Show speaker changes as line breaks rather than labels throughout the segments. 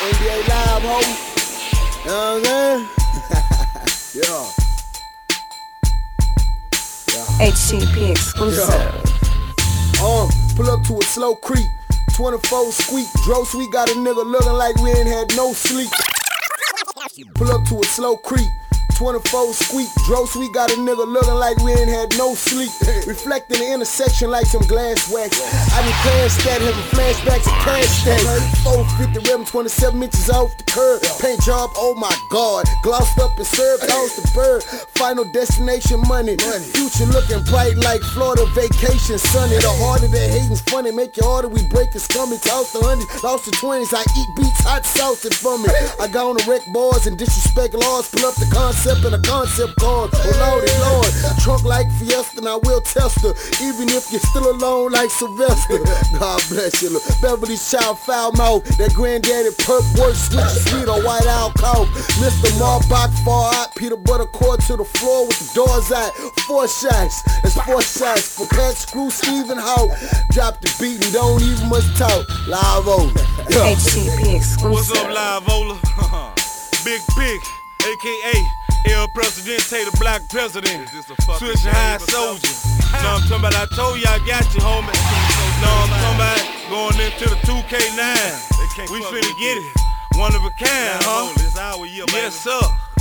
NBA Live, ho. You know what I'm saying? Yeah.
HTP exclusive.
Pull up to a slow creep, 24 squeak. Dro Sweet got a nigga looking like we ain't had no sleep. Pull up to a slow creep, 24 squeak. Dro Sweet got a nigga looking like we ain't had no sleep. Reflecting the intersection like some glass wax. I be past that, having flashbacks of cash stacks. 450 ribbon, 27 inches off the curb. Paint job, oh my god. Glossed up and served, tossed the bird. Final destination money. Future looking bright like Florida vacation sunny. The harder that hating's funny. Make your order, we break the scummy. Toss the 100s, lost the 20s. I eat beats, hot sauce it for me. I got on the wreck boards and disrespect laws. Pull up the concept and a concept card. Oh lordy lord. Trunk like Fiesta and I will test her. Even if you're still alone like Sylvester. God bless you. Look. Beverly's child foul mouth. That granddaddy perp work switch sweet or white owl cough. Mr. Marbach far out. Peter Butter cord to the floor with the doors out. 4 shots. That's 4 shots for Pat Screw Stephen Howe. Drop the beat and don't even much talk. Live over.
HTP exclusive.
What's up, Live Ola? Big Big, aka El Presidente, the Black President. Switch high soldier. Know I'm talking about, I told you I got you, homie. Know I'm talking about going into the 2K9. We finna get it. One of a kind, huh? Yes, sir.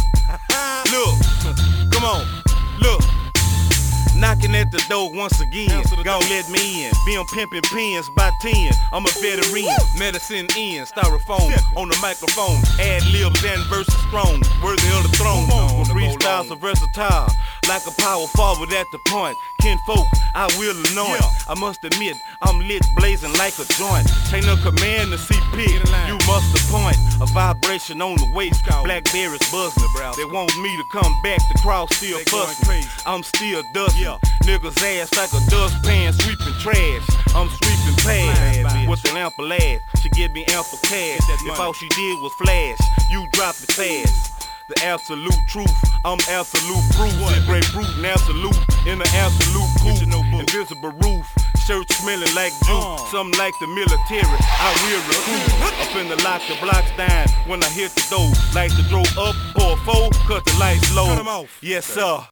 Look, come on, look. Knocking at the door once again, gon' let me in. Been pimping pins by 10, I'm a veteran. Medicine in, styrofoam on the microphone. Ad libs and verses strong, worthy of the throne. My freestyles are versatile, like a power forward at the point. Kinfolk, I will anoint. I must admit, I'm lit blazing like a joint. Chain of command to CP, you must appoint. A vibration on the waist, Blackberries buzzing. They want me to come back, the crowd still fussing. I'm still dusting. Niggas ass like a dustpan sweeping trash. I'm sweeping past with an ample ass. She give me ample cash. If all she did was flash, you drop it fast. The absolute truth, I'm absolute proof. Grapefruit and absolute in the absolute cool. Invisible roof, shirt smelling like juice. Something like the military, I will recruit. I'm finna lock the blocks down when I hit the door. Like to throw up, pour 4, cut the lights low. Yes sir.